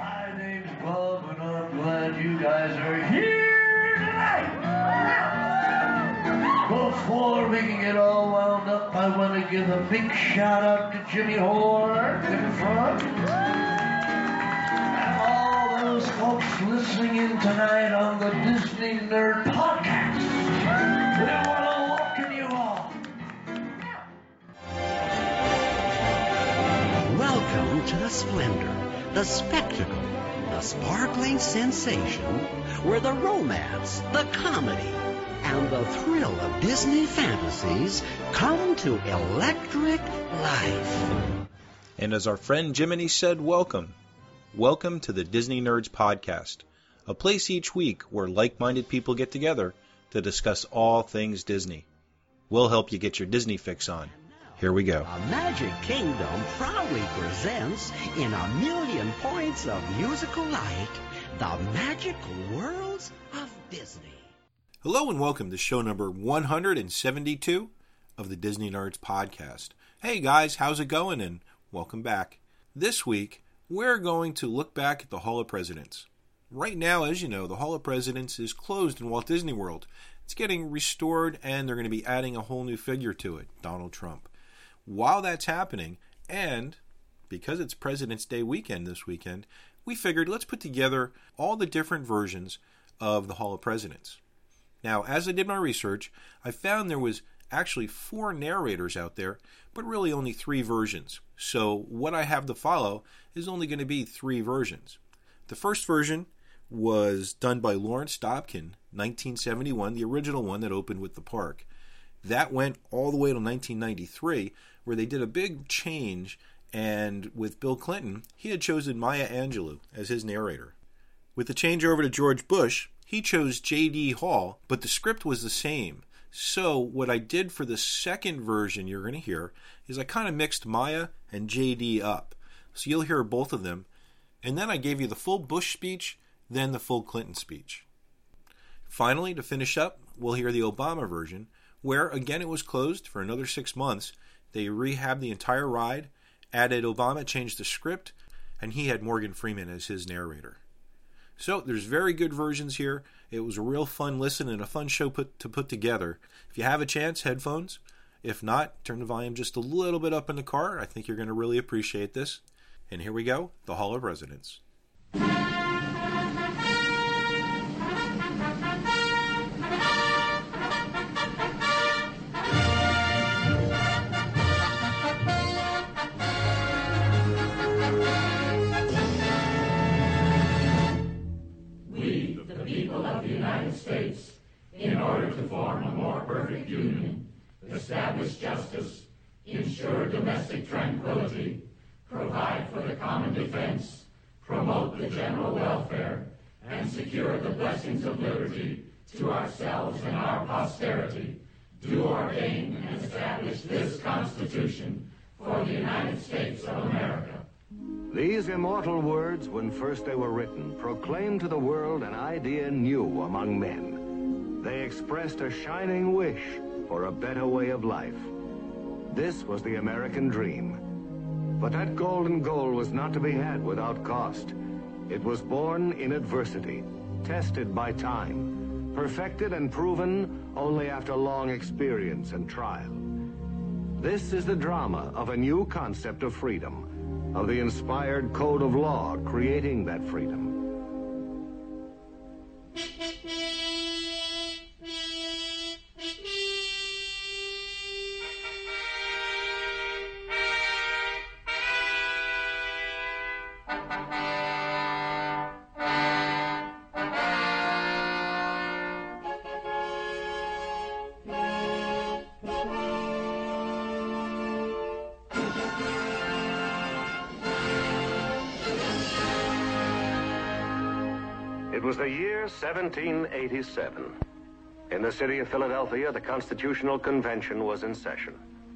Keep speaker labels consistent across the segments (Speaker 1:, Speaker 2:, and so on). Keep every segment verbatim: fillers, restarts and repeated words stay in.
Speaker 1: My name's Bob, and I'm glad you guys are here tonight. Before we can get all wound up, I want to give a big shout out to Jimmy Horn in the front. And all those folks listening in tonight on the Disney Nerd Podcast. We want to welcome you all.
Speaker 2: Welcome to the splendor, the spectacle, the sparkling sensation, where the romance, the comedy, and the thrill of Disney fantasies come to electric life.
Speaker 3: And as our friend Jiminy said, welcome. Welcome to the Disney Nerds Podcast, a place each week where like-minded people get together to discuss all things Disney. We'll help you get your Disney fix on. Here we go.
Speaker 2: A Magic Kingdom proudly presents, in a million points of musical light, the magic worlds of Disney.
Speaker 3: Hello and welcome to show number one hundred seventy-two of the Disney Nerds Podcast. Hey guys, how's it going? And welcome back. This week, we're going to look back at the Hall of Presidents. Right now, as you know, the Hall of Presidents is closed in Walt Disney World. It's getting restored and they're going to be adding a whole new figure to it, Donald Trump. While that's happening, and because it's President's Day weekend this weekend, we figured let's put together all the different versions of the Hall of Presidents. Now, as I did my research, I found there was actually four narrators out there, but really only three versions. So what I have to follow is only going to be three versions. The first version was done by Lawrence Dobkin, nineteen seventy-one, the original one that opened with the park. That went all the way to nineteen ninety-three, where they did a big change, and with Bill Clinton, he had chosen Maya Angelou as his narrator. With the changeover to George Bush, he chose J D Hall, but the script was the same. So what I did for the second version you're going to hear is I kind of mixed Maya and J D up. So you'll hear both of them. And then I gave you the full Bush speech, then the full Clinton speech. Finally, to finish up, we'll hear the Obama version, where, again, it was closed for another six months. They rehabbed the entire ride, added Obama, changed the script, and he had Morgan Freeman as his narrator. So there's very good versions here. It was a real fun listen and a fun show put, to put together. If you have a chance, headphones. If not, turn the volume just a little bit up in the car. I think you're going to really appreciate this. And here we go, the Hall of Presidents.
Speaker 4: States, in order to form a more perfect union, establish justice, ensure domestic tranquility, provide for the common defense, promote the general welfare, and secure the blessings of liberty to ourselves and our posterity, do ordain and establish this Constitution for the United States of America.
Speaker 5: These immortal words, when first they were written, proclaimed to the world an idea new among men. They expressed a shining wish for a better way of life. This was the American dream. But that golden goal was not to be had without cost. It was born in adversity, tested by time, perfected and proven only after long experience and trial. This is the drama of a new concept of freedom, of the inspired code of law creating that freedom. It was the year seventeen eighty-seven. In the city of Philadelphia, the Constitutional Convention was in session.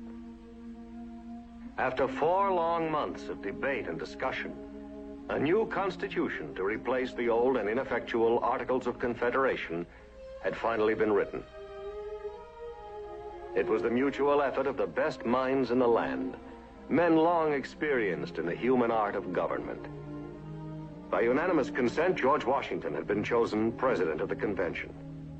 Speaker 5: After four long months of debate and discussion, a new constitution to replace the old and ineffectual Articles of Confederation had finally been written. It was the mutual effort of the best minds in the land, men long experienced in the human art of government. By unanimous consent, George Washington had been chosen president of the convention.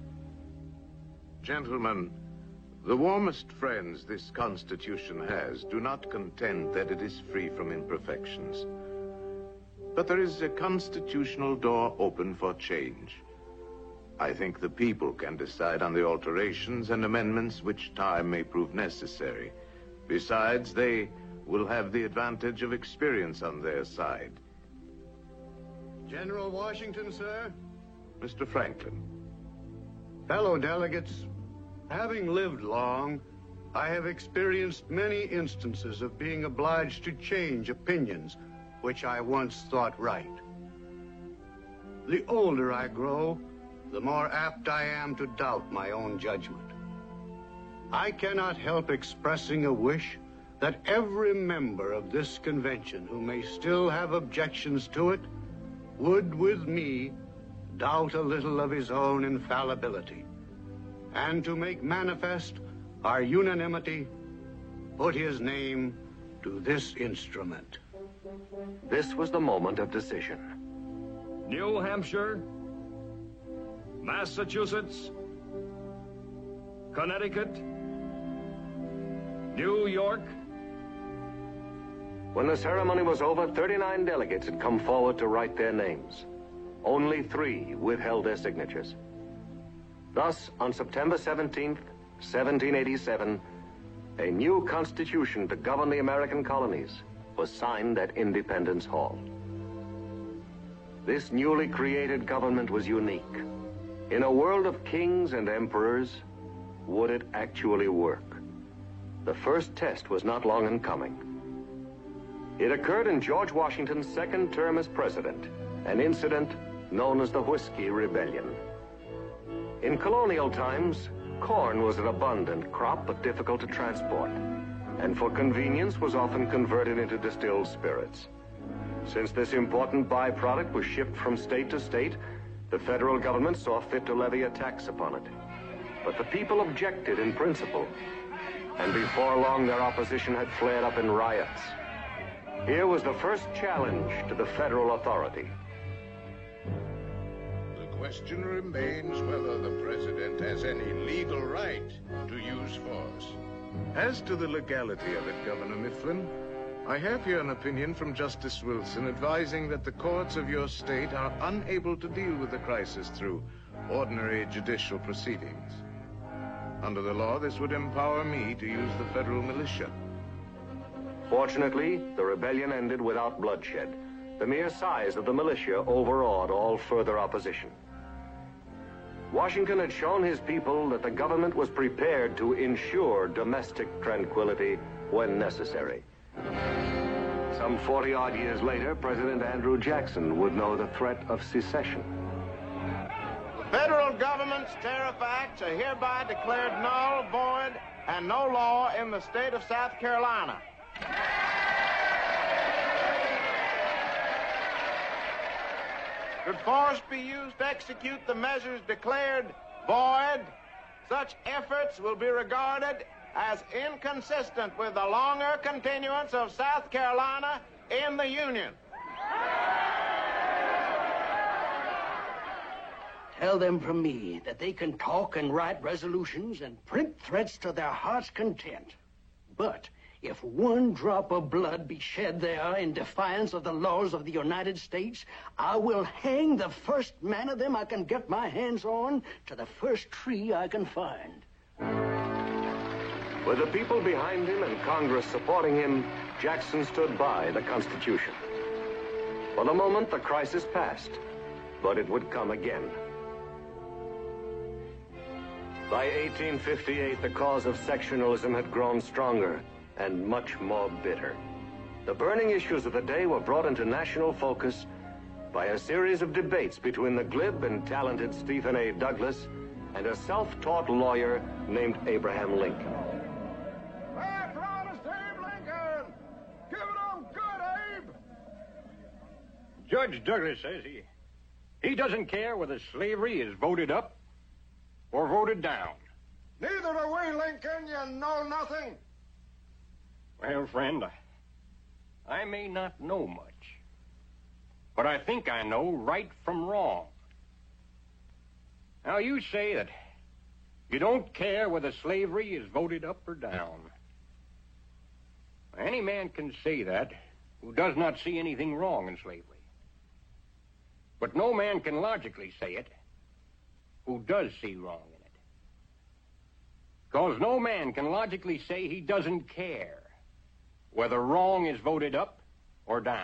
Speaker 6: Gentlemen, the warmest friends this Constitution has do not contend that it is free from imperfections. But there is a constitutional door open for change. I think the people can decide on the alterations and amendments which time may prove necessary. Besides, they will have the advantage of experience on their side.
Speaker 7: General Washington, sir.
Speaker 6: Mister Franklin.
Speaker 7: Fellow delegates, having lived long, I have experienced many instances of being obliged to change opinions which I once thought right. The older I grow, the more apt I am to doubt my own judgment. I cannot help expressing a wish that every member of this convention who may still have objections to it would, with me, doubt a little of his own infallibility, and to make manifest our unanimity, put his name to this instrument.
Speaker 5: This was the moment of decision.
Speaker 8: New Hampshire, Massachusetts, Connecticut, New York.
Speaker 5: When the ceremony was over, thirty-nine delegates had come forward to write their names. Only three withheld their signatures. Thus, on September seventeenth, seventeen eighty-seven, a new constitution to govern the American colonies was signed at Independence Hall. This newly created government was unique. In a world of kings and emperors, would it actually work? The first test was not long in coming. It occurred in George Washington's second term as president, an incident known as the Whiskey Rebellion. In colonial times, corn was an abundant crop but difficult to transport, and for convenience was often converted into distilled spirits. Since this important byproduct was shipped from state to state, the federal government saw fit to levy a tax upon it. But the people objected in principle, and before long their opposition had flared up in riots. Here was the first challenge to the federal authority.
Speaker 6: The question remains whether the president has any legal right to use force. As to the legality of it, Governor Mifflin, I have here an opinion from Justice Wilson advising that the courts of your state are unable to deal with the crisis through ordinary judicial proceedings. Under the law, this would empower me to use the federal militia.
Speaker 5: Fortunately, the rebellion ended without bloodshed. The mere size of the militia overawed all further opposition. Washington had shown his people that the government was prepared to ensure domestic tranquility when necessary. Some forty-odd years later, President Andrew Jackson would know the threat of secession.
Speaker 9: The federal government's tariff acts are hereby declared null, void, and no law in the state of South Carolina. Should force be used to execute the measures declared void, such efforts will be regarded as inconsistent with the longer continuance of South Carolina in the Union.
Speaker 10: Tell them from me that they can talk and write resolutions and print threats to their heart's content. But if one drop of blood be shed there in defiance of the laws of the United States, I will hang the first man of them I can get my hands on to the first tree I can find.
Speaker 5: With the people behind him and Congress supporting him, Jackson stood by the Constitution. For the moment, the crisis passed, but it would come again. By eighteen fifty-eight, the cause of sectionalism had grown stronger and much more bitter. The burning issues of the day were brought into national focus by a series of debates between the glib and talented Stephen A. Douglas and a self-taught lawyer named Abraham Lincoln.
Speaker 9: That's honest Abe Lincoln! Give it up good, Abe!
Speaker 8: Judge Douglas says he, he doesn't care whether slavery is voted up or voted down.
Speaker 9: Neither do we, Lincoln. You know nothing.
Speaker 8: Well, friend, I, I may not know much, but I think I know right from wrong. Now, you say that you don't care whether slavery is voted up or down. Any man can say that who does not see anything wrong in slavery. But no man can logically say it who does see wrong in it. Because no man can logically say he doesn't care whether wrong is voted up or down.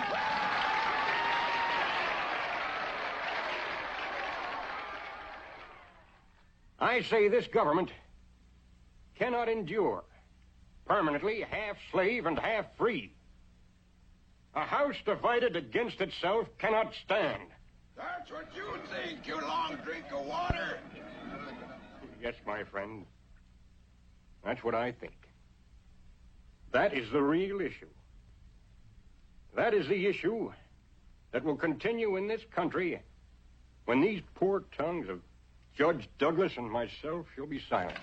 Speaker 8: I say this government cannot endure permanently half slave and half free. A house divided against itself cannot stand.
Speaker 9: That's what you think, you long drink of water.
Speaker 8: Yes, my friend. That's what I think. That is the real issue. That is the issue that will continue in this country when these poor tongues of Judge Douglas and myself shall be silent.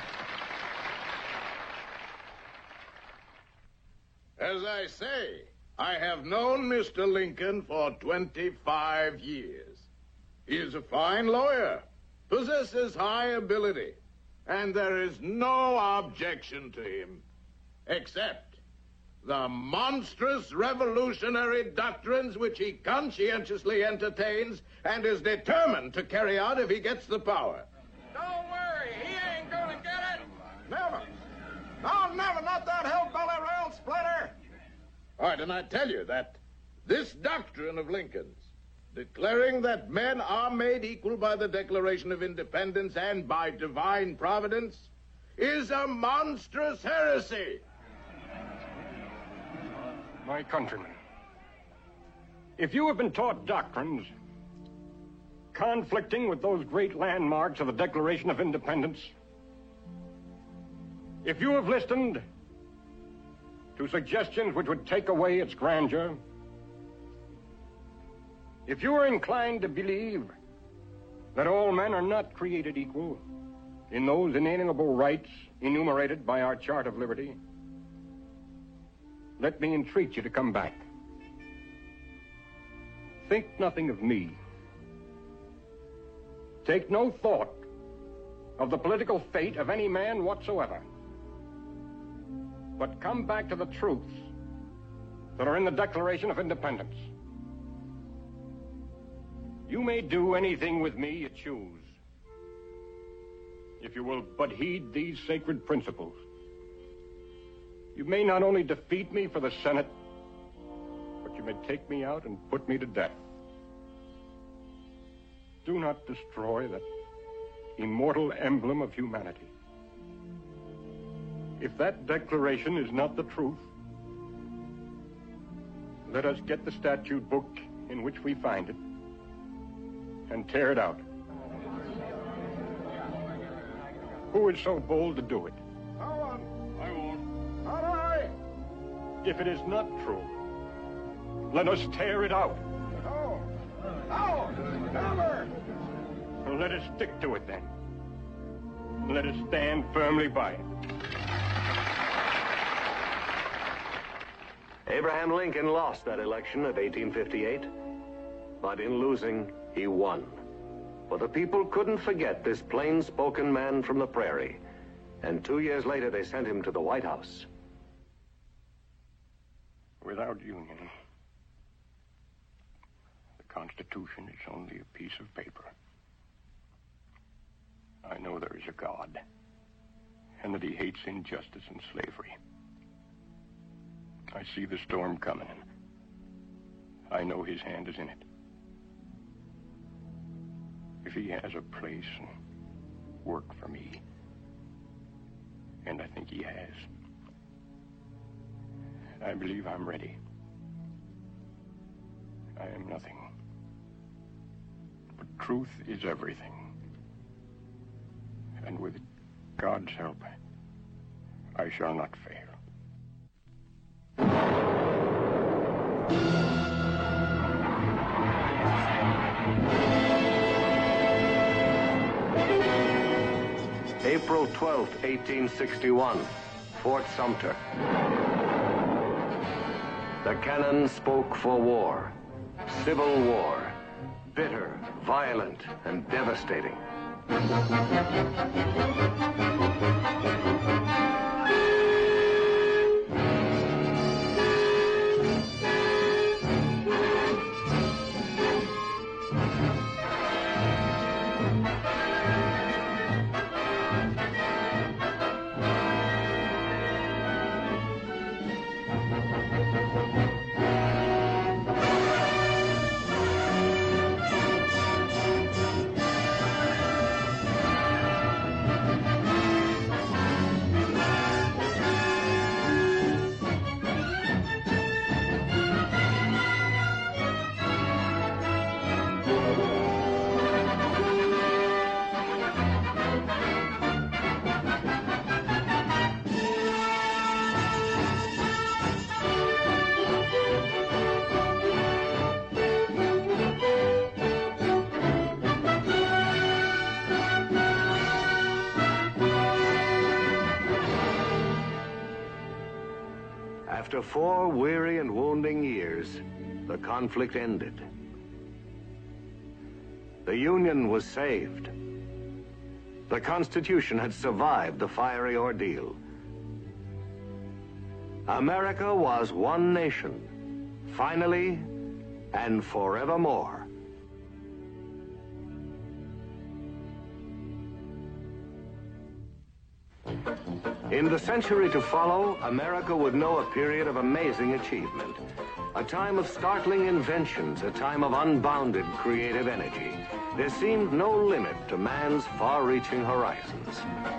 Speaker 9: As I say, I have known Mister Lincoln for twenty-five years. He is a fine lawyer, possesses high ability, and there is no objection to him, except the monstrous revolutionary doctrines which he conscientiously entertains and is determined to carry out if he gets the power.
Speaker 11: Don't worry, he ain't gonna get it.
Speaker 9: Never. No, never, not that hillbilly rail splitter. All right, and I tell you that this doctrine of Lincoln's, declaring that men are made equal by the Declaration of Independence and by divine providence, is a monstrous heresy.
Speaker 8: My countrymen, if you have been taught doctrines conflicting with those great landmarks of the Declaration of Independence, if you have listened to suggestions which would take away its grandeur, if you are inclined to believe that all men are not created equal in those inalienable rights enumerated by our Chart of Liberty, let me entreat you to come back. Think nothing of me. Take no thought of the political fate of any man whatsoever. But come back to the truths that are in the Declaration of Independence. You may do anything with me you choose, if you will but heed these sacred principles. You may not only defeat me for the Senate, but you may take me out and put me to death. Do not destroy that immortal emblem of humanity. If that declaration is not the truth, let us get the statute book in which we find it and tear it out. Who is so bold to do it?
Speaker 9: No one.
Speaker 8: I won't.
Speaker 9: Not I.
Speaker 8: If it is not true, let us tear it out.
Speaker 9: No. No. Never.
Speaker 8: Let us stick to it then. Let us stand firmly by it.
Speaker 5: Abraham Lincoln lost that election of eighteen fifty-eight, but in losing, he won. For the people couldn't forget this plain-spoken man from the prairie, and two years later they sent him to the White House.
Speaker 8: Without union, the Constitution is only a piece of paper. I know there is a God, and that he hates injustice and slavery. I see the storm coming, and I know his hand is in it. If he has a place and work for me, and I think he has, I believe I'm ready. I am nothing, but truth is everything. And with God's help, I shall not fail.
Speaker 5: April twelfth, eighteen sixty-one, Fort Sumter. The cannon spoke for war. civil war. Bitter, violent, and devastating. After four weary and wounding years, the conflict ended. The Union was saved. The Constitution had survived the fiery ordeal. America was one nation, finally and forevermore. In the century to follow, America would know a period of amazing achievement. A time of startling inventions, a time of unbounded creative energy. There seemed no limit to man's far-reaching horizons.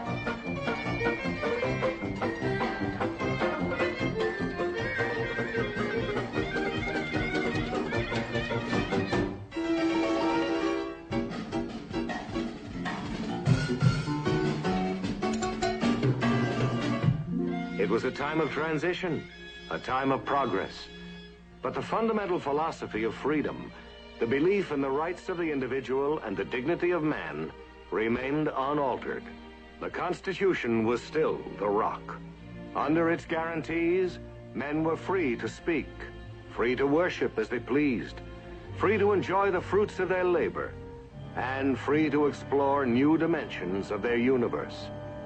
Speaker 5: It was a time of transition, a time of progress. But the fundamental philosophy of freedom, the belief in the rights of the individual and the dignity of man, remained unaltered. The Constitution was still the rock. Under its guarantees, men were free to speak, free to worship as they pleased, free to enjoy the fruits of their labor, and free to explore new dimensions of their universe.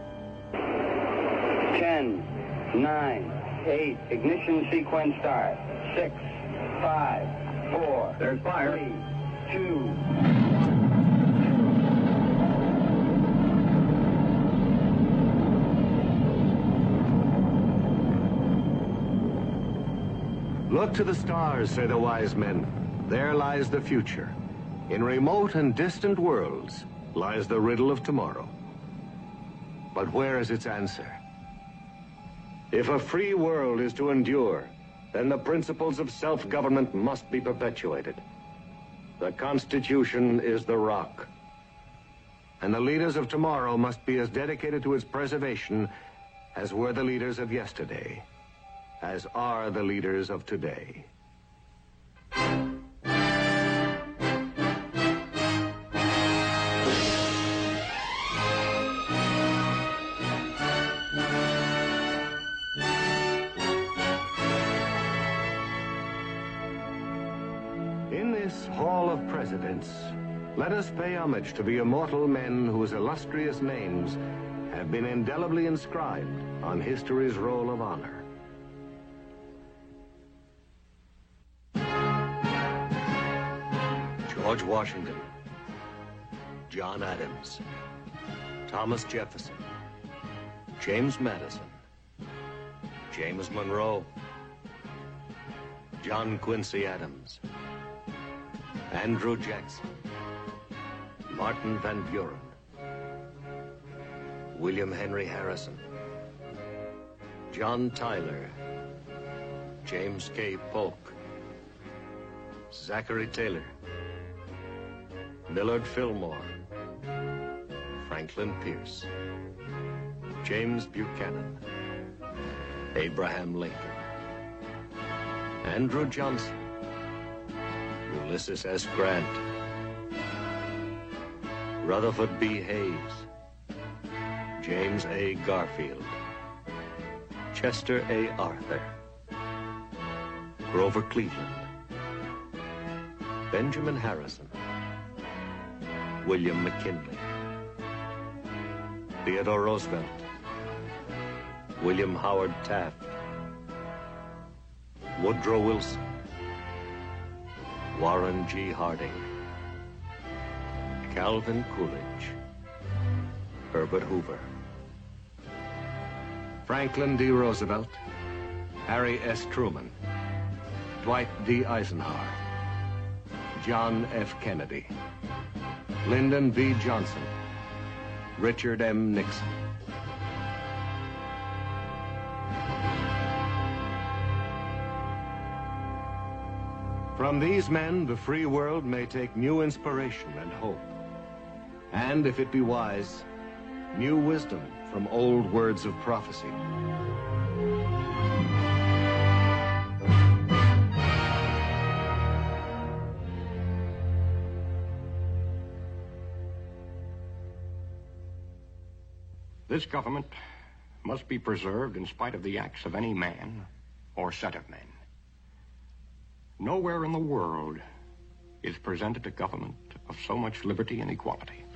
Speaker 12: Ten, nine, eight, ignition sequence start. Six, five, four, there's fire. Three, two.
Speaker 5: Look to the stars, say the wise men. There lies the future. In remote and distant worlds lies the riddle of tomorrow. But where is its answer? If a free world is to endure, then the principles of self-government must be perpetuated. The Constitution is the rock. And the leaders of tomorrow must be as dedicated to its preservation as were the leaders of yesterday, as are the leaders of today. Hall of Presidents, let us pay homage to the immortal men whose illustrious names have been indelibly inscribed on history's roll of honor. George Washington, John Adams, Thomas Jefferson, James Madison, James Monroe, John Quincy Adams, Andrew Jackson, Martin Van Buren, William Henry Harrison, John Tyler, James K. Polk, Zachary Taylor, Millard Fillmore, Franklin Pierce, James Buchanan, Abraham Lincoln, Andrew Johnson, Ulysses S. Grant, Rutherford B. Hayes, James A. Garfield, Chester A. Arthur, Grover Cleveland, Benjamin Harrison, William McKinley, Theodore Roosevelt, William Howard Taft, Woodrow Wilson, Warren G. Harding, Calvin Coolidge, Herbert Hoover, Franklin D. Roosevelt, Harry S. Truman, Dwight D. Eisenhower, John F. Kennedy, Lyndon B. Johnson, Richard M. Nixon. From these men, the free world may take new inspiration and hope. And, if it be wise, new wisdom from old words of prophecy.
Speaker 8: This government must be preserved in spite of the acts of any man or set of men. Nowhere in the world is presented a government of so much liberty and equality.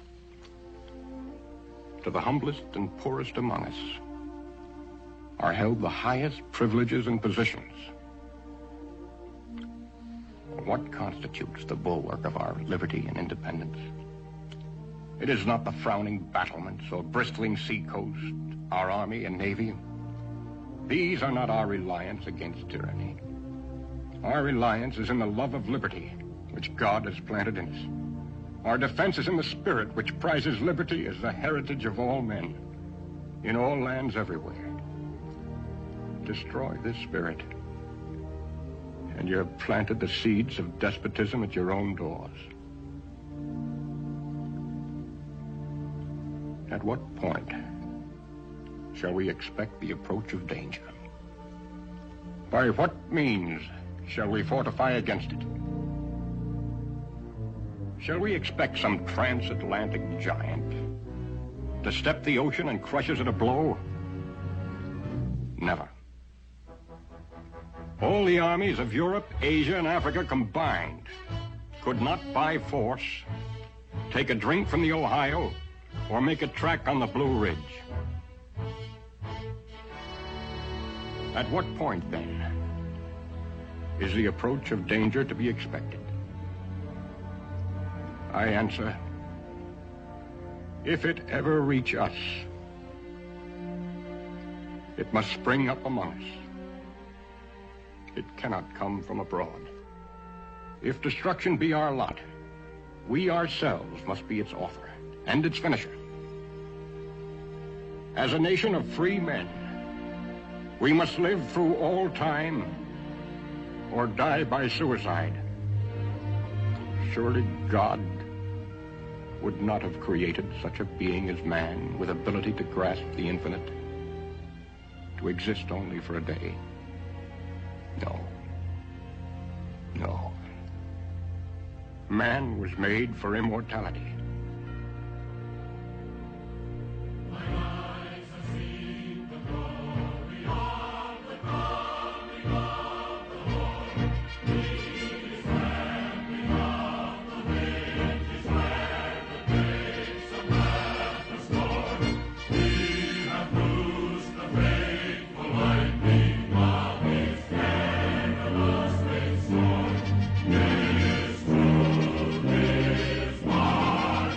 Speaker 8: To the humblest and poorest among us are held the highest privileges and positions. What constitutes the bulwark of our liberty and independence? It is not the frowning battlements or bristling seacoast, our army and navy. These are not our reliance against tyranny. Our reliance is in the love of liberty, which God has planted in us. Our defense is in the spirit which prizes liberty as the heritage of all men, in all lands everywhere. Destroy this spirit, and you have planted the seeds of despotism at your own doors. At what point shall we expect the approach of danger? By what means shall we fortify against it? Shall we expect some transatlantic giant to step the ocean and crush us at a blow? Never. All the armies of Europe, Asia, and Africa combined could not by force take a drink from the Ohio or make a track on the Blue Ridge. At what point, then, is the approach of danger to be expected? I answer, if it ever reach us, it must spring up among us. It cannot come from abroad. If destruction be our lot, we ourselves must be its author and its finisher. As a nation of free men, we must live through all time or die by suicide. Surely God would not have created such a being as man with ability to grasp the infinite, to exist only for a day. No. No. Man was made for immortality.
Speaker 4: Is true, is mine.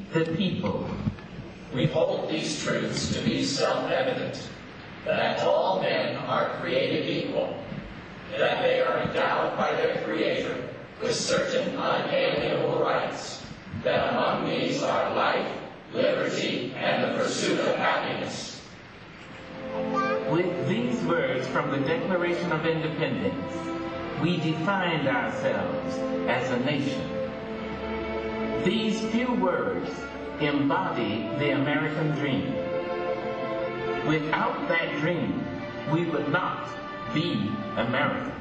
Speaker 13: the people.
Speaker 4: We hold these truths to be self-evident, that all men are created equal, that they are endowed by their Creator with certain unalienable rights, that among these are life, liberty, and the pursuit of happiness.
Speaker 13: With these words from the Declaration of Independence, we defined ourselves as a nation. These few words embody the American dream. Without that dream, we would not be Americans.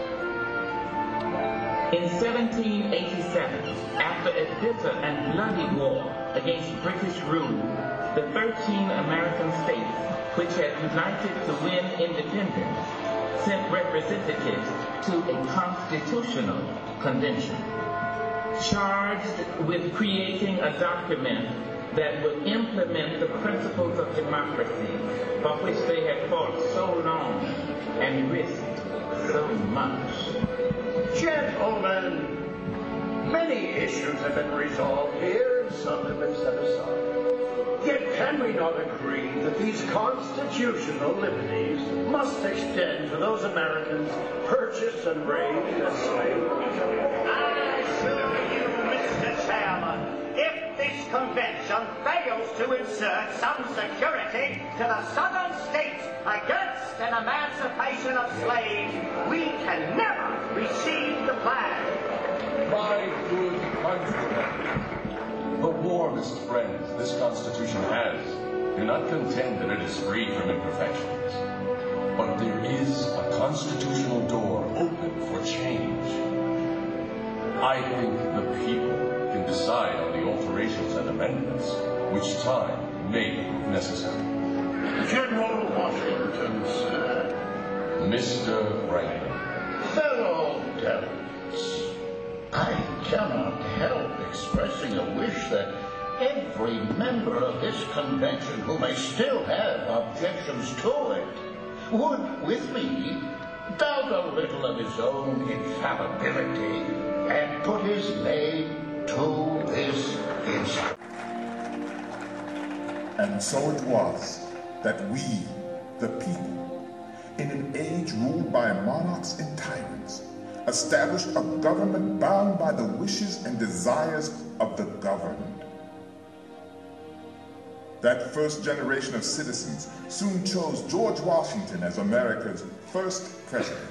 Speaker 13: In seventeen eighty-seven, after a bitter and bloody war against British rule, the thirteen American states, which had united to win independence, sent representatives to a constitutional convention, charged with creating a document that would implement the principles of democracy for which they had fought so long and risked so much.
Speaker 14: Gentlemen, many issues have been resolved here and some have been set aside. Yet can we not agree that these constitutional liberties must extend to those Americans purchased and raised as slaves?
Speaker 15: I assure you, Mister Chairman, if this convention fails to insert some security to the southern states against an emancipation of slaves, we can never receive the flag.
Speaker 16: My good countrymen, the warmest friends this Constitution has do not contend that it is free from imperfections. But there is a constitutional door open for change. I think the people can decide on the alterations and amendments, which time may prove necessary.
Speaker 14: General Washington, sir.
Speaker 16: Mister Franklin.
Speaker 14: Fellow delegates, I cannot help expressing a wish that every member of this convention who may still have objections to it would, with me, doubt a little of his own infallibility and put his name to this instrument.
Speaker 17: And so it was that we, the people, in an age ruled by monarchs and tyrants, established a government bound by the wishes and desires of the governed. That first generation of citizens soon chose George Washington as America's first president.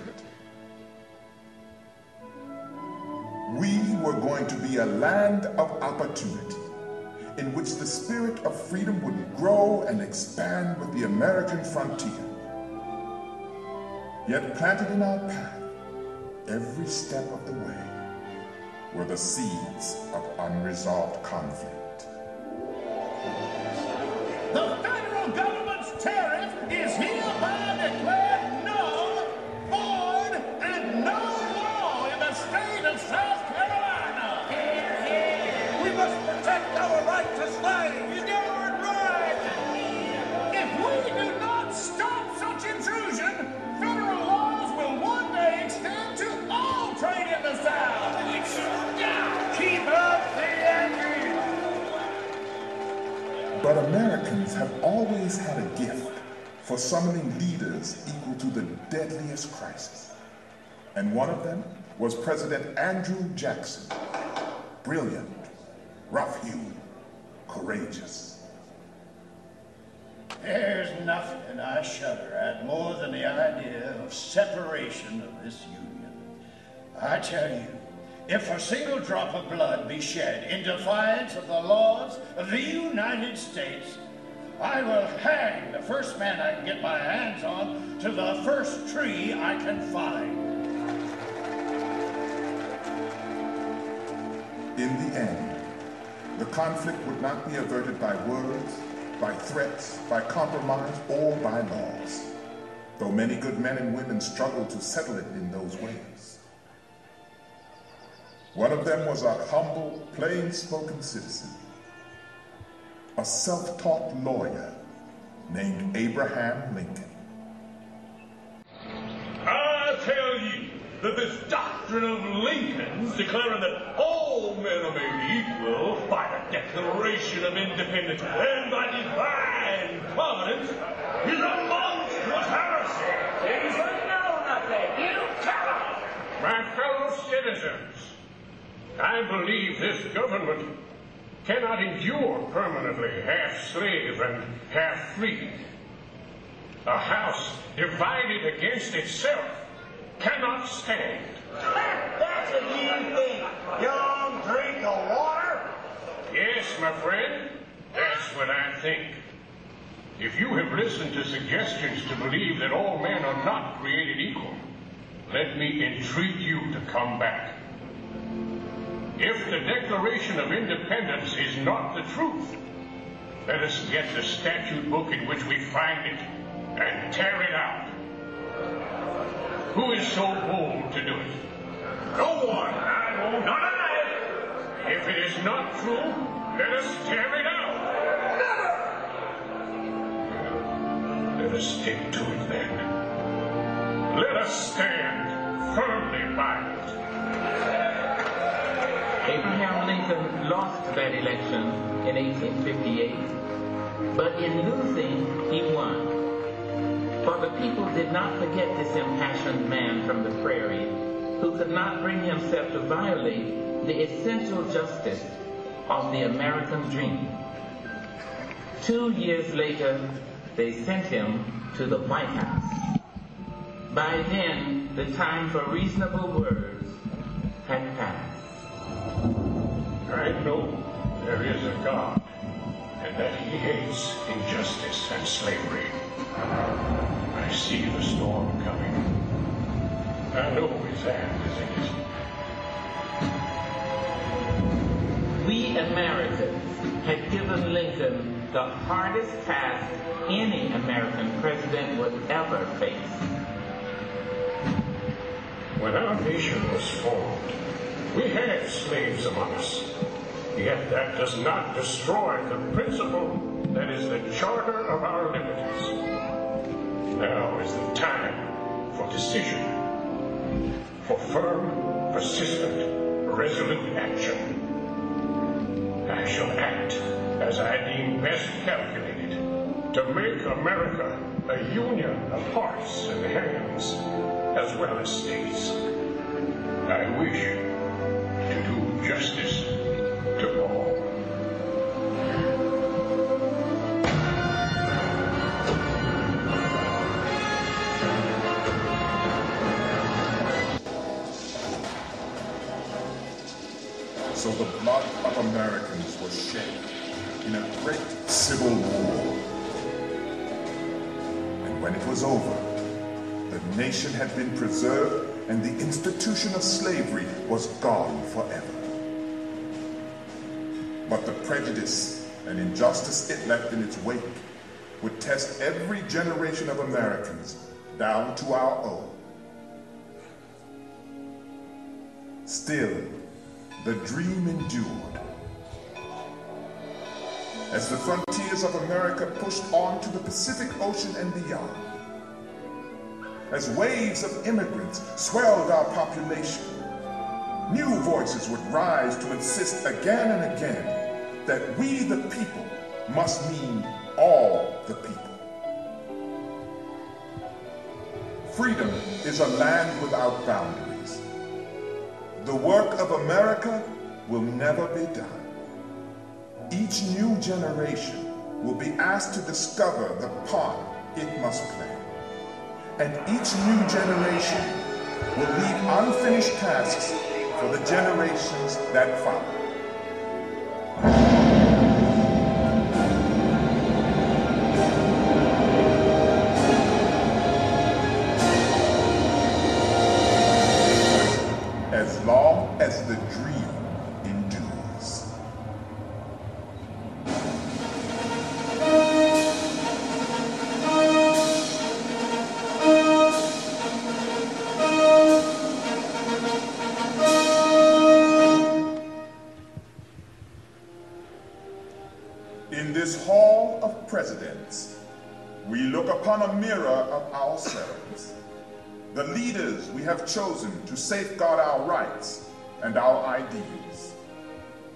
Speaker 17: We were going to be a land of opportunity, in which the spirit of freedom would grow and expand with the American frontier. Yet planted in our path, every step of the way, were the seeds of unresolved conflict.
Speaker 18: The federal government's tariff is hereby declared null, void, and no law in the state of South Carolina. Hear, hear. We must protect our right to slave. You darn right. If we do not stop such intrusion, federal laws will one day extend to all trade in the South. Keep up the Yankees.
Speaker 17: But Americans have always had a gift for summoning leaders equal to the deadliest crisis. And one of them was President Andrew Jackson. Brilliant, rough-hewn, courageous.
Speaker 14: There's nothing I shudder at more than the idea of separation of this union. I tell you, if a single drop of blood be shed in defiance of the laws of the United States, I will hang the first man I can get my hands on to the first tree I can find.
Speaker 17: In the end, the conflict would not be averted by words, by threats, by compromise, or by laws, though many good men and women struggled to settle it in those ways. One of them was a humble, plain-spoken citizen, a self-taught lawyer named Abraham Lincoln.
Speaker 18: I tell you that this doctrine of Lincoln's declaring that all
Speaker 19: all men are made equal by the Declaration of Independence and by divine providence is a monstrous heresy.
Speaker 15: Things are known up there. You tell them.
Speaker 8: My fellow citizens, I believe this government cannot endure permanently half slave and half free. A house divided against itself cannot stand.
Speaker 15: That's what you think. Young drink of water?
Speaker 8: Yes, my friend, that's what I think. If you have listened to suggestions to believe that all men are not created equal, let me entreat you to come back. If the Declaration of Independence is not the truth, let us get the statute book in which we find it and tear it out. Who is so bold to do it?
Speaker 19: No one. I won't.
Speaker 8: Not I. If it is not true, let us tear it out. Never. Let us stick to it then. Let us stand firmly by it.
Speaker 13: Abraham Lincoln lost that election in eighteen fifty-eight, but in losing, he won. For the people did not forget this impassioned man from the prairie who could not bring himself to violate the essential justice of the American dream. Two years later, they sent him to the White House. By then, the time for reasonable words had passed.
Speaker 8: I know there is a God, and that he hates injustice and slavery. I see the storm coming. I know his hand is in it.
Speaker 13: We Americans had given Lincoln the hardest task any American president would ever face.
Speaker 8: When our nation was formed, we had slaves among us. Yet that does not destroy the principle that is the charter of our liberties. Now is the time for decision, for firm, persistent, resolute action. I shall act as I deem best calculated to make America a union of hearts and hands, as well as states. I wish to do justice to all.
Speaker 17: So the blood of Americans was shed in a great civil war. And when it was over, the nation had been preserved and the institution of slavery was gone forever. But the prejudice and injustice it left in its wake would test every generation of Americans down to our own. Still, the dream endured. As the frontiers of America pushed on to the Pacific Ocean and beyond, as waves of immigrants swelled our population, new voices would rise to insist again and again that we the people must mean all the people. Freedom is a land without boundaries. The work of America will never be done. Each new generation will be asked to discover the part it must play. And each new generation will leave unfinished tasks for the generations that follow. As long as the dream endures. In this Hall of Presidents, we look upon a mirror of ourselves. The leaders we have chosen to safeguard our rights and our ideals.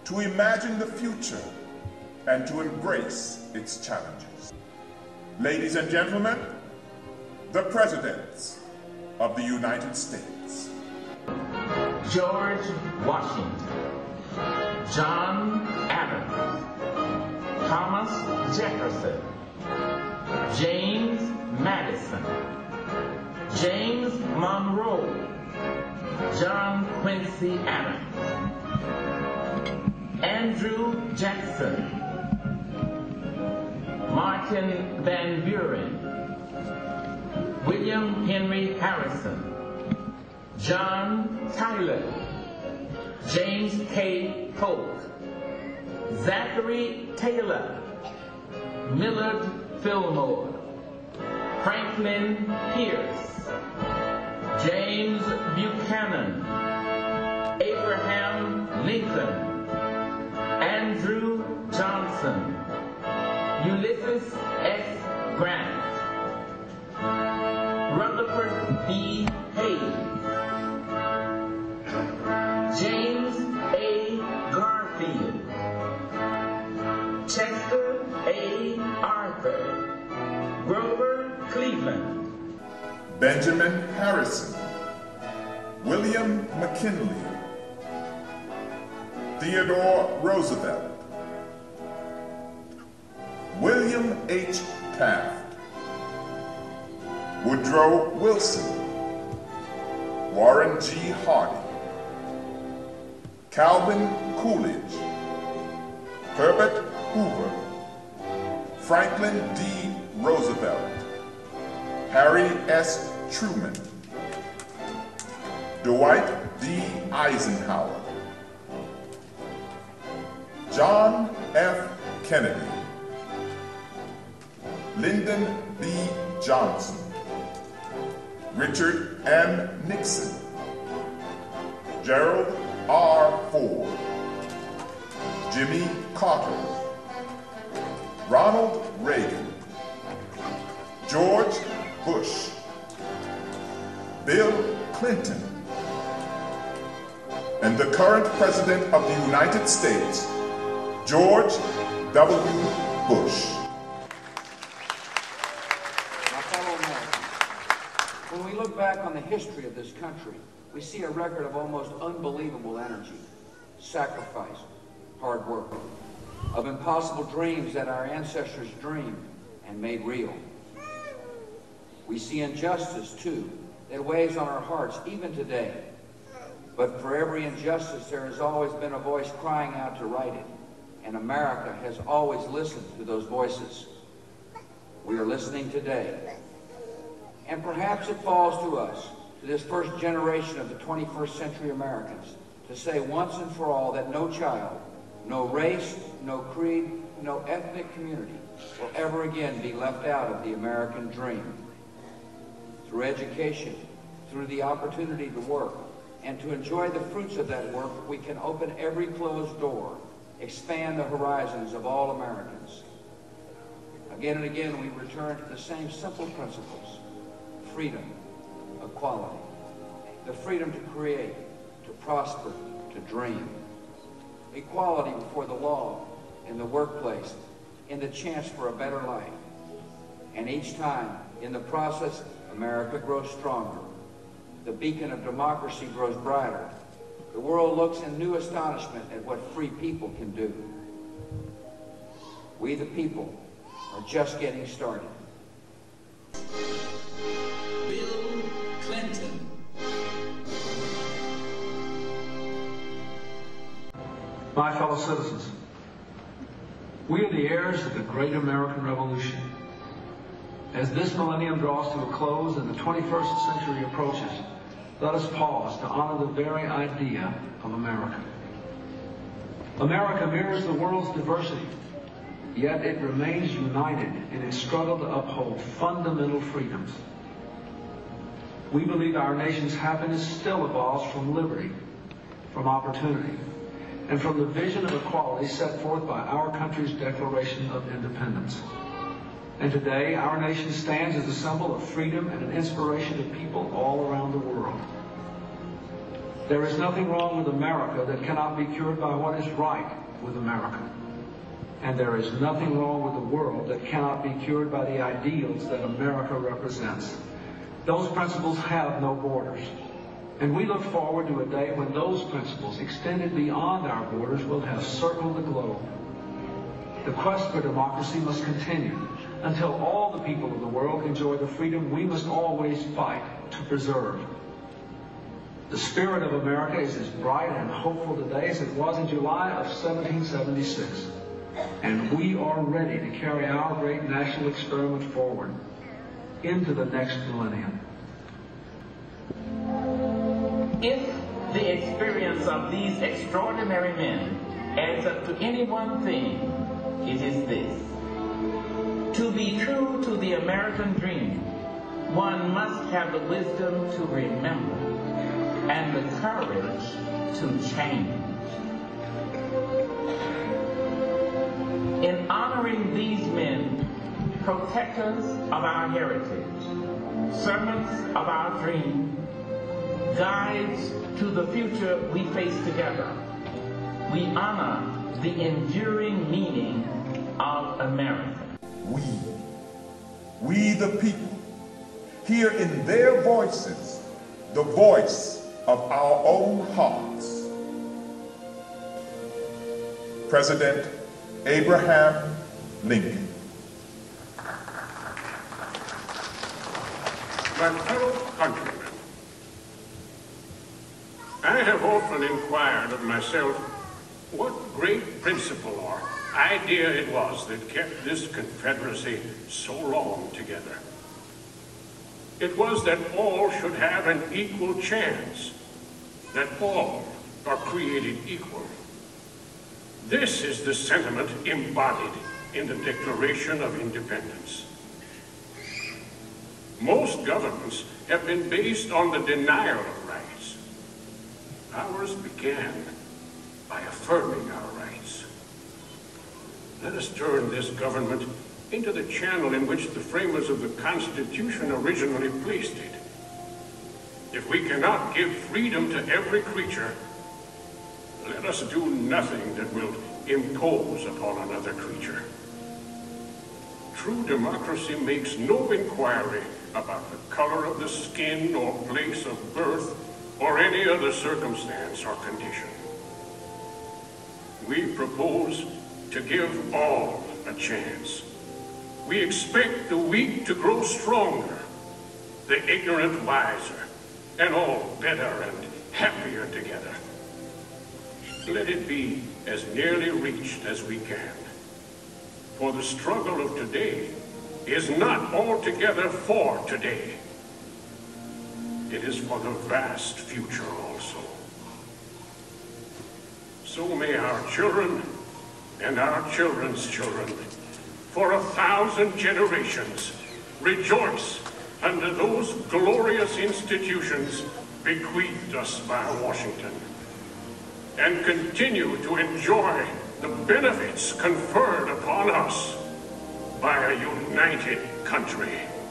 Speaker 17: to imagine the future and to embrace its challenges. Ladies and gentlemen, the Presidents of the United States.
Speaker 13: George Washington, John Adams, Thomas Jefferson, James Madison, James Monroe, John Quincy Adams, Andrew Jackson, Martin Van Buren, William Henry Harrison, John Tyler, James K. Polk, Zachary Taylor, Millard Fillmore, Franklin Pierce, James Buchanan, Abraham Lincoln, Andrew Johnson, Ulysses S. Grant, Rutherford B. Hayes, James A. Garfield, Chester A. Arthur, Grover Cleveland,
Speaker 17: Benjamin Harrison, William McKinley, Theodore Roosevelt, William H. Taft, Woodrow Wilson, Warren G. Harding, Calvin Coolidge, Herbert Hoover, Franklin D. Roosevelt, Harry S. Truman, Dwight D. Eisenhower, John F. Kennedy, Lyndon B. Johnson, Richard M. Nixon, Gerald R. Ford, Jimmy Carter, Ronald Reagan, George Bush, Bill Clinton, and the current President of the United States, George W. Bush.
Speaker 20: My fellow Americans, when we look back on the history of this country, we see a record of almost unbelievable energy, sacrifice, hard work, of impossible dreams that our ancestors dreamed and made real. We see injustice, too, that weighs on our hearts even today. But for every injustice, there has always been a voice crying out to right it, and America has always listened to those voices. We are listening today. And perhaps it falls to us, to this first generation of the twenty-first century Americans, to say once and for all that no child, no race, no creed, no ethnic community will ever again be left out of the American dream. Through education, through the opportunity to work, and to enjoy the fruits of that work, we can open every closed door, expand the horizons of all Americans. Again and again, we return to the same simple principles: freedom, equality, the freedom to create, to prosper, to dream, equality before the law, in the workplace, in the chance for a better life. And each time, in the process, America grows stronger. The beacon of democracy grows brighter. The world looks in new astonishment at what free people can do. We, the people, are just getting started.
Speaker 21: Bill Clinton.
Speaker 22: My fellow citizens, we are the heirs of the great American Revolution. As this millennium draws to a close and the twenty-first century approaches, let us pause to honor the very idea of America. America mirrors the world's diversity, yet it remains united in its struggle to uphold fundamental freedoms. We believe our nation's happiness still evolves from liberty, from opportunity, and from the vision of equality set forth by our country's Declaration of Independence. And today, our nation stands as a symbol of freedom and an inspiration to people all around the world. There is nothing wrong with America that cannot be cured by what is right with America. And there is nothing wrong with the world that cannot be cured by the ideals that America represents. Those principles have no borders. And we look forward to a day when those principles, extended beyond our borders, will have circled the globe. The quest for democracy must continue until all the people of the world enjoy the freedom we must always fight to preserve. The spirit of America is as bright and hopeful today as it was in July of seventeen seventy-six. And we are ready to carry our great national experiment forward into the next millennium.
Speaker 13: If the experience of these extraordinary men adds up to any one thing, it is this. To be true to the American dream, one must have the wisdom to remember and the courage to change. In honoring these men, protectors of our heritage, servants of our dream, guides to the future we face together, we honor the enduring meaning of America.
Speaker 17: We, we the people, hear in their voices the voice of our own hearts. President Abraham Lincoln.
Speaker 1: My fellow countrymen, I have often inquired of myself what great principle or idea it was that kept this Confederacy so long together. It was that all should have an equal chance, that all are created equal. This is the sentiment embodied in the Declaration of Independence. Most governments have been based on the denial of rights. Ours began by affirming our rights. Let us turn this government into the channel in which the framers of the Constitution originally placed it. If we cannot give freedom to every creature, let us do nothing that will impose upon another creature. True democracy makes no inquiry about the color of the skin or place of birth or any other circumstance or condition. We propose to give all a chance. We expect the weak to grow stronger, the ignorant wiser, and all better and happier together. Let it be as nearly reached as we can. For the struggle of today is not altogether for today. It is for the vast future also. So may our children and our children's children, for a thousand generations, rejoice under those glorious institutions bequeathed us by Washington, and continue to enjoy the benefits conferred upon us by a united country.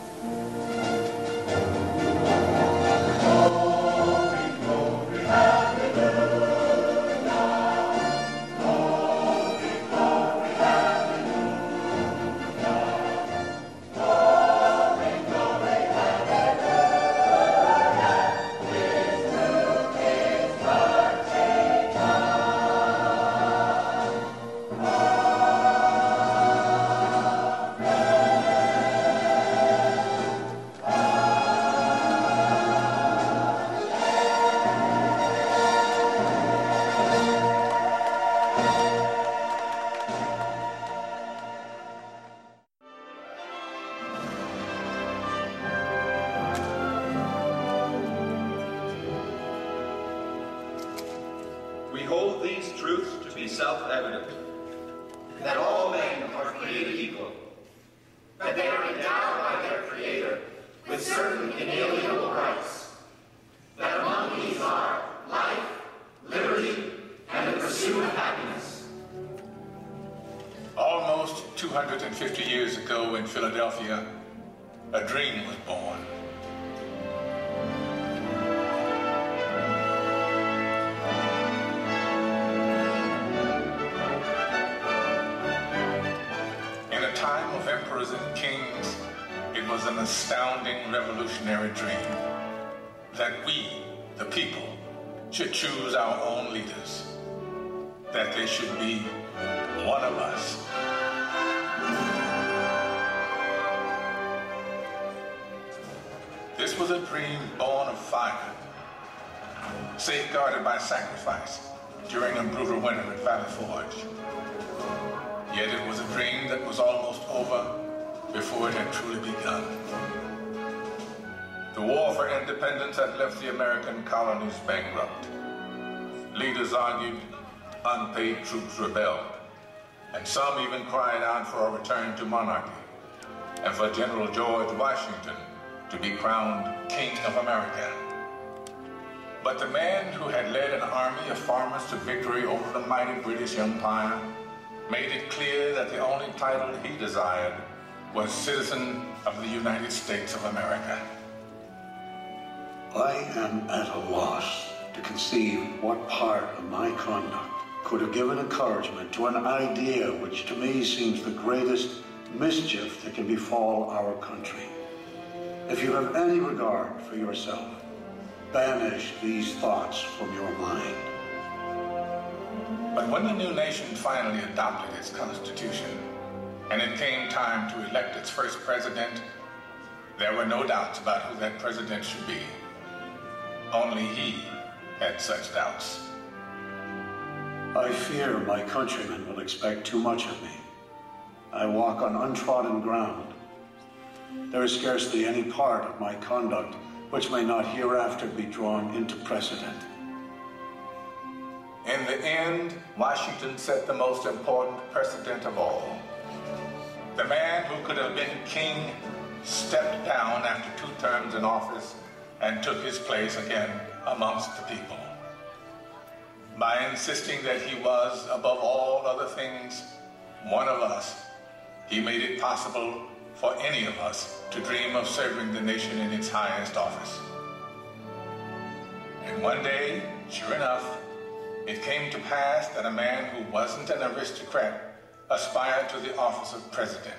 Speaker 2: We hold these truths to be self-evident, that all men are created equal, that they are endowed by their Creator with certain inalienable rights, that among these are life, liberty, and the pursuit of happiness.
Speaker 23: Almost two hundred fifty years ago in Philadelphia, a dream was born. time of emperors and kings, it was an astounding revolutionary dream that we, the people, should choose our own leaders, that they should be one of us. This was a dream born of fire, safeguarded by sacrifice during a brutal winter at Valley Forge. Yet it was a dream that was almost over before it had truly begun. The war for independence had left the American colonies bankrupt. Leaders argued, unpaid troops rebelled, and some even cried out for a return to monarchy, and for General George Washington to be crowned King of America. But the man who had led an army of farmers to victory over the mighty British Empire made it clear that the only title he desired was citizen of the United States of America.
Speaker 3: I am at a loss to conceive what part of my conduct could have given encouragement to an idea which to me seems the greatest mischief that can befall our country. If you have any regard for yourself, banish these thoughts from your mind.
Speaker 23: But when the new nation finally adopted its constitution, and it came time to elect its first president, there were no doubts about who that president should be. Only he had such doubts.
Speaker 3: I fear my countrymen will expect too much of me. I walk on untrodden ground. There is scarcely any part of my conduct which may not hereafter be drawn into precedent.
Speaker 23: In the end, Washington set the most important precedent of all. The man who could have been king stepped down after two terms in office and took his place again amongst the people. By insisting that he was, above all other things, one of us, he made it possible for any of us to dream of serving the nation in its highest office. And one day, sure enough, it came to pass that a man who wasn't an aristocrat aspired to the office of president.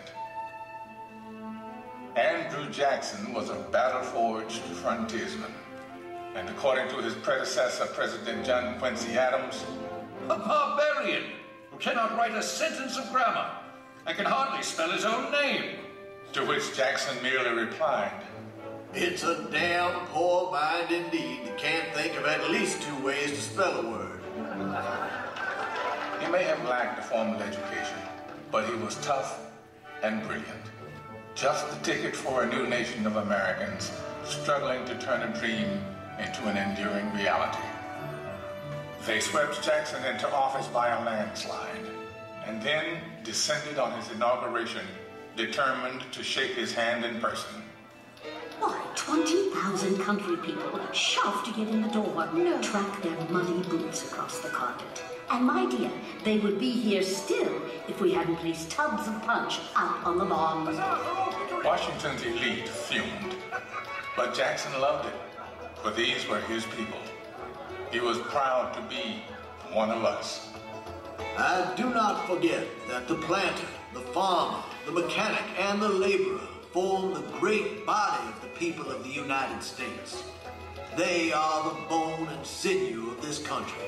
Speaker 23: Andrew Jackson was a battle-forged frontiersman, and according to his predecessor, President John Quincy Adams,
Speaker 6: a barbarian who cannot write a sentence of grammar and can hardly spell his own name.
Speaker 23: To which Jackson merely replied,
Speaker 7: "It's a damn poor mind indeed that can't think of at least two ways to spell a word."
Speaker 23: He may have lacked a formal education, but he was tough and brilliant. Just the ticket for a new nation of Americans struggling to turn a dream into an enduring reality. They swept Jackson into office by a landslide, and then descended on his inauguration, determined to shake his hand in person.
Speaker 24: Why, twenty thousand country people shoved to get in the door, no. track their muddy boots across the carpet. And my dear, they would be here still if we hadn't placed tubs of punch out on the lawn.
Speaker 23: Washington's elite fumed, but Jackson loved it, for these were his people. He was proud to be one of us.
Speaker 7: I do not forget that the planter, the farmer, the mechanic, and the laborer form the great body of the people of the United States. They are the bone and sinew of this country.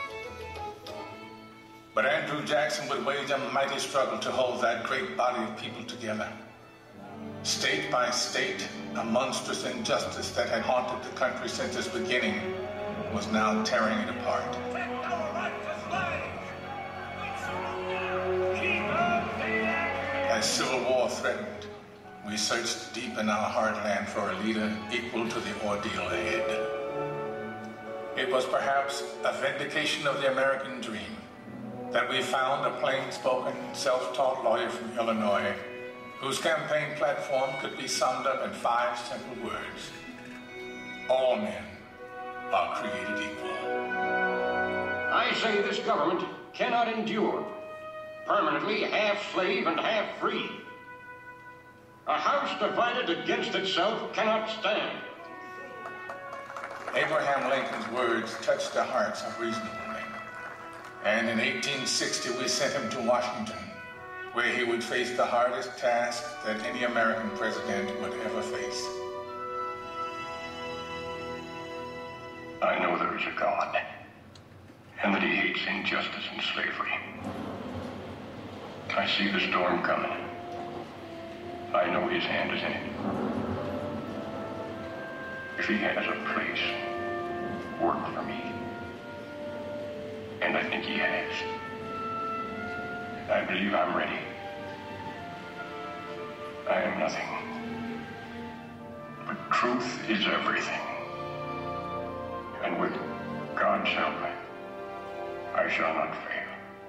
Speaker 23: But Andrew Jackson would wage a mighty struggle to hold that great body of people together. State by state, a monstrous injustice that had haunted the country since its beginning was now tearing it apart. As civil war threatened, we searched deep in our heartland for a leader equal to the ordeal ahead. It was perhaps a vindication of the American dream that we found a plain-spoken, self-taught lawyer from Illinois whose campaign platform could be summed up in five simple words. All men are created equal.
Speaker 8: I say this government cannot endure permanently half slave and half free. A house divided against itself cannot stand.
Speaker 23: Abraham Lincoln's words touched the hearts of reasonable men. And in eighteen sixty, we sent him to Washington where he would face the hardest task that any American president would ever face.
Speaker 8: I know there is a God, and that he hates injustice and slavery. I see the storm coming. I know his hand is in it. If he has a place, work for me. And I think he has. I believe I'm ready. I am nothing. But truth is everything. And with God's help, I shall not fail.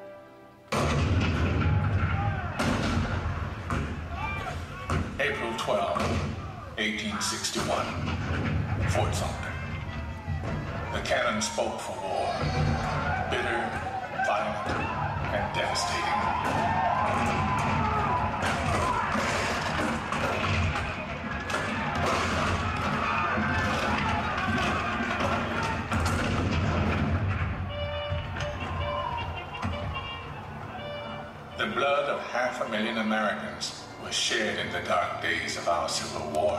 Speaker 23: April twelfth, eighteen sixty-one, Fort Sumter. The cannon spoke for war, bitter, violent, and devastating. The blood of half a million Americans was shed in the dark days of our Civil War.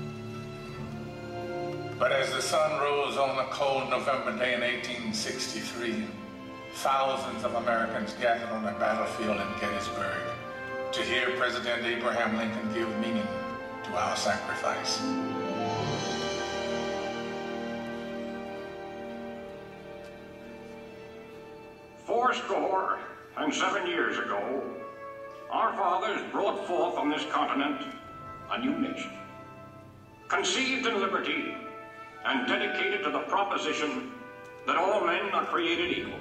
Speaker 23: But as the sun rose on a cold November day in eighteen sixty-three, thousands of Americans gathered on the battlefield in Gettysburg to hear President Abraham Lincoln give meaning to our sacrifice.
Speaker 8: Fourscore and seven years ago, our fathers brought forth on this continent a new nation, conceived in liberty and dedicated to the proposition that all men are created equal.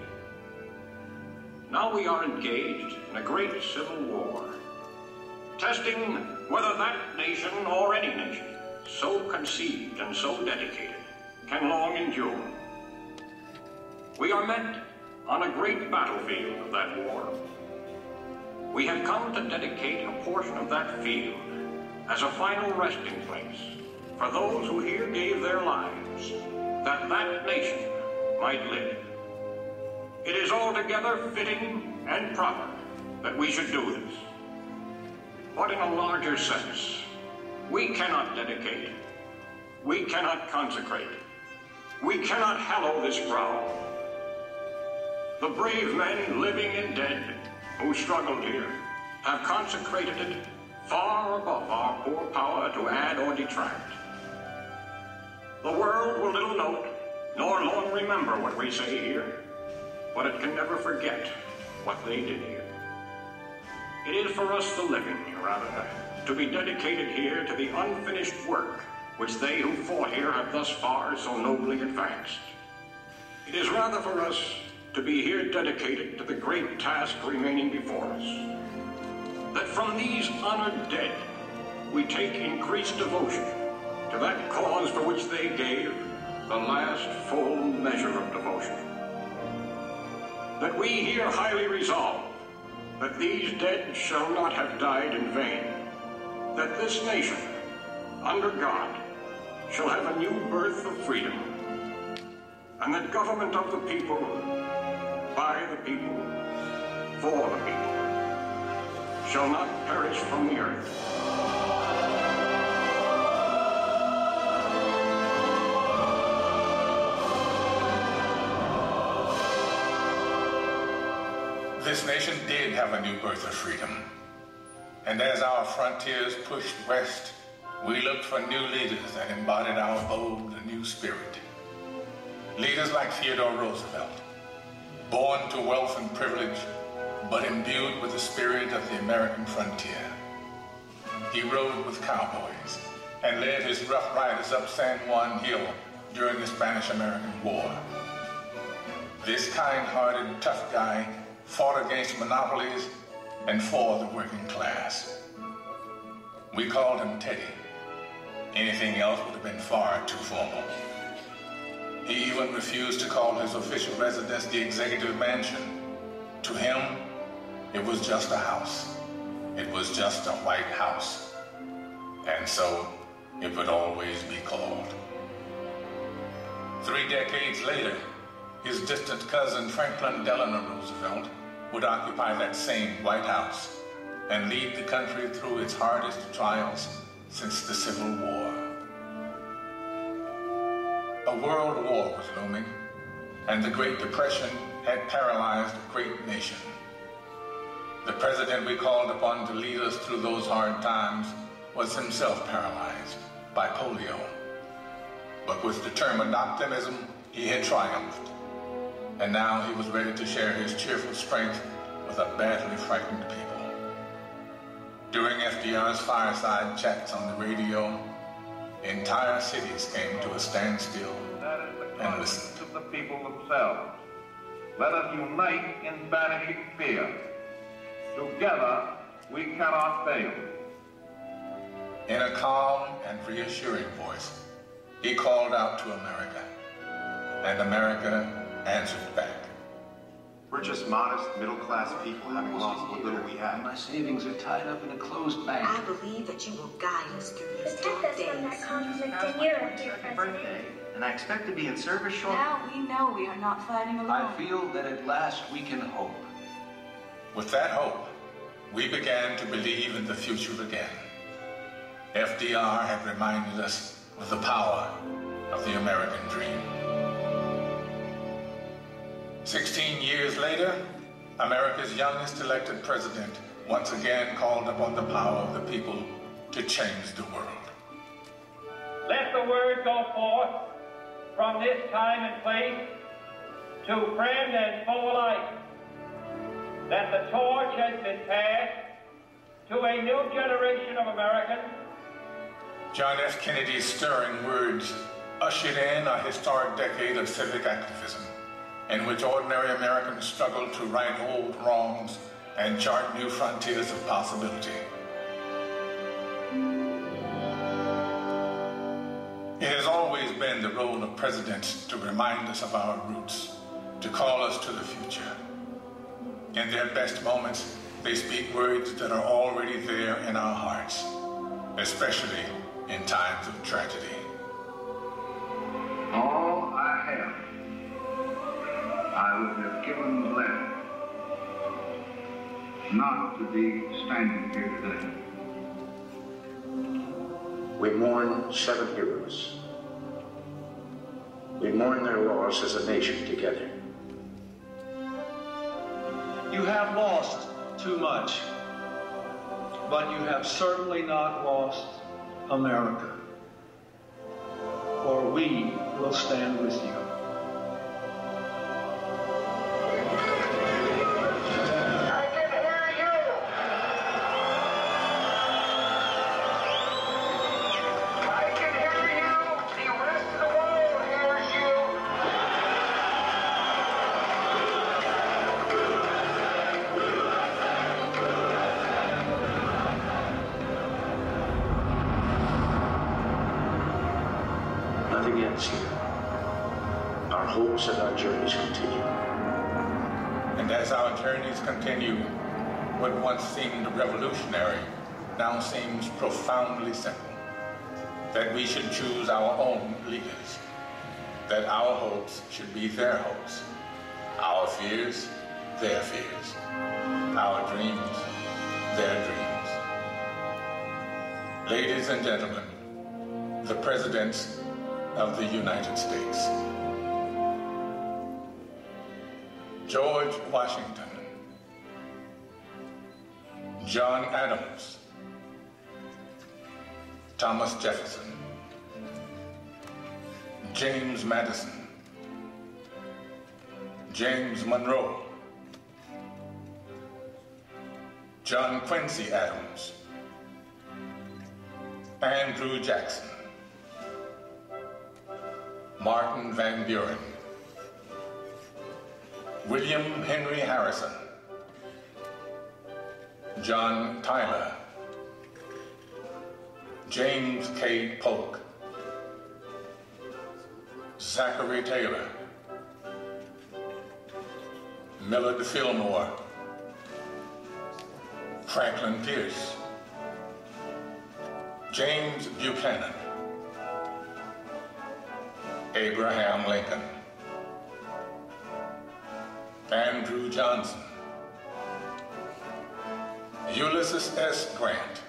Speaker 8: Now we are engaged in a great civil war, testing whether that nation or any nation so conceived and so dedicated can long endure. We are met on a great battlefield of that war. We have come to dedicate a portion of that field as a final resting place for those who here gave their lives, that that nation might live. It is altogether fitting and proper that we should do this. But in a larger sense, we cannot dedicate, we cannot consecrate, we cannot hallow this ground. The brave men, living and dead, who struggled here, have consecrated it far above our poor power to add or detract. The world will little note, nor long remember what we say here, but it can never forget what they did here. It is for us, the living, rather, to be dedicated here to the unfinished work which they who fought here have thus far so nobly advanced. It is rather for us to be here dedicated to the great task remaining before us, that from these honored dead we take increased devotion to that cause for which they gave the last full measure of devotion. That we here highly resolve that these dead shall not have died in vain, that this nation, under God, shall have a new birth of freedom, and that government of the people, by the people, for the people, shall not perish from the earth.
Speaker 23: This nation did have a new birth of freedom. And as our frontiers pushed west, we looked for new leaders that embodied our bold new spirit. Leaders like Theodore Roosevelt, born to wealth and privilege, but imbued with the spirit of the American frontier. He rode with cowboys and led his rough riders up San Juan Hill during the Spanish-American War. This kind-hearted, tough guy fought against monopolies and for the working class. We called him Teddy. Anything else would have been far too formal. He even refused to call his official residence the Executive Mansion. To him, it was just a house. It was just a White House. And so, it would always be called. Three decades later, his distant cousin Franklin Delano Roosevelt would occupy that same White House and lead the country through its hardest trials since the Civil War. A world war was looming, and the Great Depression had paralyzed a great nation. The president we called upon to lead us through those hard times was himself paralyzed by polio. But with determined optimism, he had triumphed. And now he was ready to share his cheerful strength with a badly frightened people. During F D R's fireside chats on the radio, entire cities came to a standstill and listened.
Speaker 9: Of the people themselves. Let us unite in banishing fear. Together, we cannot fail.
Speaker 23: In a calm and reassuring voice, he called out to America, and America answered back.
Speaker 10: We're just modest, middle-class people having lost what little we have.
Speaker 11: My savings are tied up in a closed bank.
Speaker 12: I believe that you will guide us through these
Speaker 25: Protect
Speaker 12: dark
Speaker 25: us
Speaker 12: days.
Speaker 25: from that conflict in Europe, dear President.
Speaker 10: And I expect to be in service shortly.
Speaker 12: Now we know we are not fighting alone.
Speaker 11: I feel that at last we can hope.
Speaker 23: With that hope, we began to believe in the future again. F D R had reminded us of the power of the American dream. Sixteen years later, America's youngest elected president once again called upon the power of the people to change the world.
Speaker 15: Let the word go forth from this time and place to friend and foe alike that the torch has been passed to a new generation of Americans.
Speaker 23: John F. Kennedy's stirring words ushered in a historic decade of civic activism in which ordinary Americans struggled to right old wrongs and chart new frontiers of possibility. It has always been the role of presidents to remind us of our roots, to call us to the future. In their best moments, they speak words that are already there in our hearts, especially in times of tragedy.
Speaker 11: All I have, I would have given gladly not to be standing here today.
Speaker 26: We mourn seven heroes. We mourn their loss as a nation together.
Speaker 27: You have lost too much, but you have certainly not lost America. For we will stand with you.
Speaker 26: Nothing ends here. Our hopes and our journeys continue.
Speaker 23: And as our journeys continue, what once seemed revolutionary now seems profoundly simple. That we should choose our own leaders. That our hopes should be their hopes. Our fears, their fears. Our dreams, their dreams. Ladies and gentlemen, the presidents of the United States. George Washington, John Adams, Thomas Jefferson, James Madison, James Monroe, John Quincy Adams, Andrew Jackson, Martin Van Buren, William Henry Harrison, John Tyler, James K. Polk, Zachary Taylor, Millard Fillmore, Franklin Pierce, James Buchanan, Abraham Lincoln, Andrew Johnson, Ulysses S. Grant,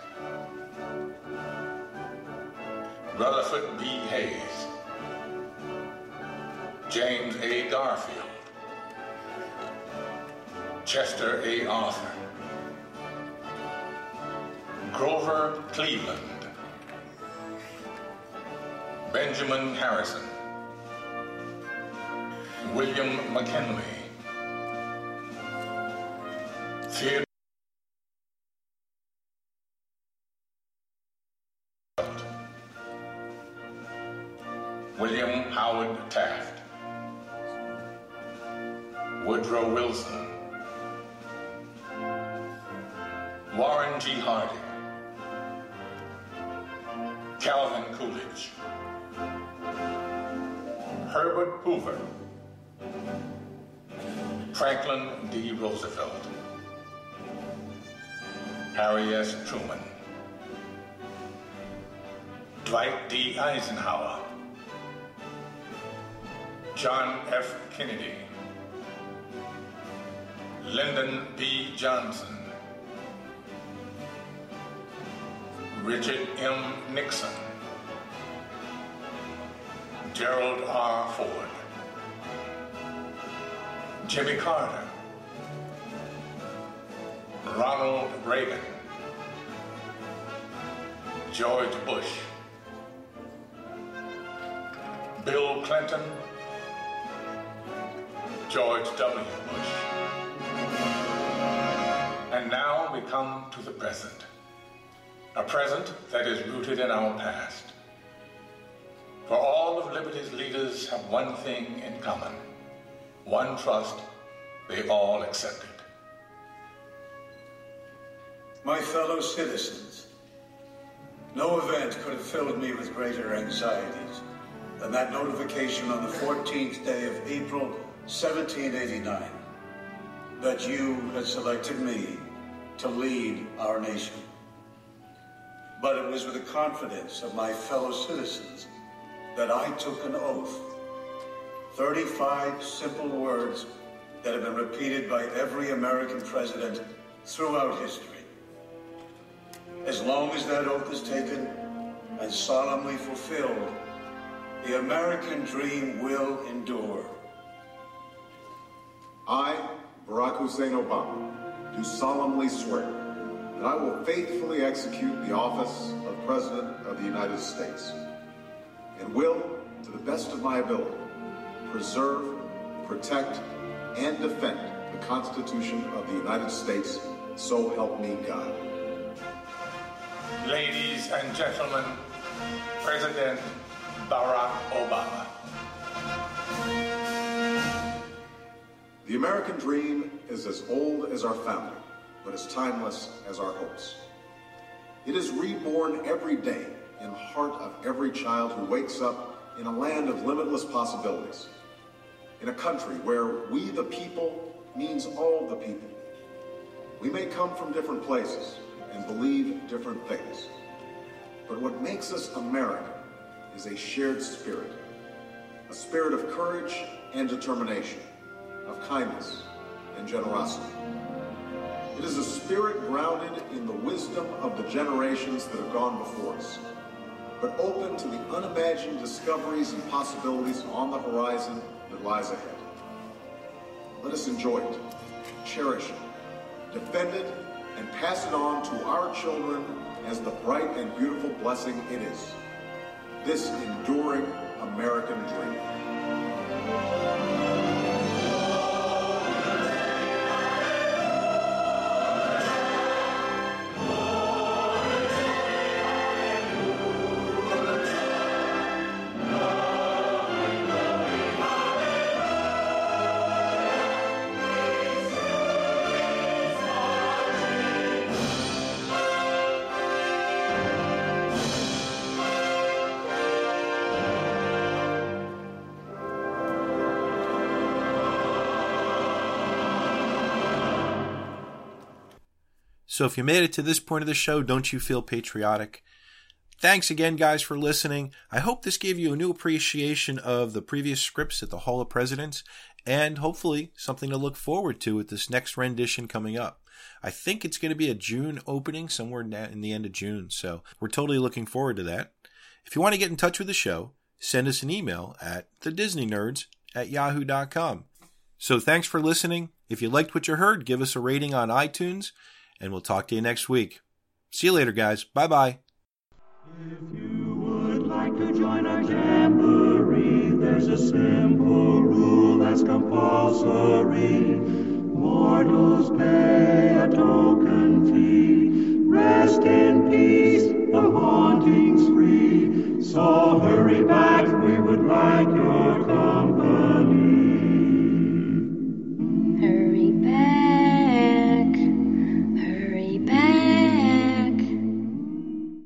Speaker 23: Rutherford B. Hayes, James A. Garfield, Chester A. Arthur, Grover Cleveland, Benjamin Harrison, William McKinley, Theodore William Howard Taft, Woodrow Wilson, Warren G. Harding, Calvin Coolidge, Herbert Hoover, Franklin D. Roosevelt, Harry S. Truman, Dwight D. Eisenhower, John F. Kennedy, Lyndon B. Johnson, Richard M. Nixon, Gerald R. Ford, Jimmy Carter, Ronald Reagan, George Bush, Bill Clinton, George W. Bush. And now we come to the present, a present that is rooted in our past. For all of liberty's leaders have one thing in common, one trust they all accepted.
Speaker 3: My fellow citizens, no event could have filled me with greater anxieties than that notification on the fourteenth day of April, seventeen eighty-nine, that you had selected me to lead our nation. But it was with the confidence of my fellow citizens that I took an oath. thirty-five simple words that have been repeated by every American president throughout history. As long as that oath is taken and solemnly fulfilled, the American dream will endure.
Speaker 10: I, Barack Hussein Obama, do solemnly swear that I will faithfully execute the office of President of the United States and will, to the best of my ability, preserve, protect, and defend the Constitution of the United States, so help me God.
Speaker 23: Ladies and gentlemen, President Barack Obama.
Speaker 10: The American dream is as old as our family, but as timeless as our hopes. It is reborn every day in the heart of every child who wakes up in a land of limitless possibilities, in a country where we the people means all the people. We may come from different places and believe different things, but what makes us American is a shared spirit, a spirit of courage and determination, of kindness and generosity. It is a spirit grounded in the wisdom of the generations that have gone before us, but open to the unimagined discoveries and possibilities on the horizon that lies ahead. Let us enjoy it, cherish it, defend it, and pass it on to our children as the bright and beautiful blessing it is. This enduring American dream.
Speaker 4: So if you made it to this point of the show, don't you feel patriotic? Thanks again, guys, for listening. I hope this gave you a new appreciation of the previous scripts at the Hall of Presidents, and hopefully something to look forward to with this next rendition coming up. I think it's going to be a June opening, somewhere in the end of June, so we're totally looking forward to that. If you want to get in touch with the show, send us an email at the disney nerds at yahoo dot com. So thanks for listening. If you liked what you heard, give us a rating on iTunes, and we'll talk to you next week. See you later, guys. Bye-bye.
Speaker 5: If you would like to join our jamboree, there's a simple rule that's compulsory. Mortals pay a token fee.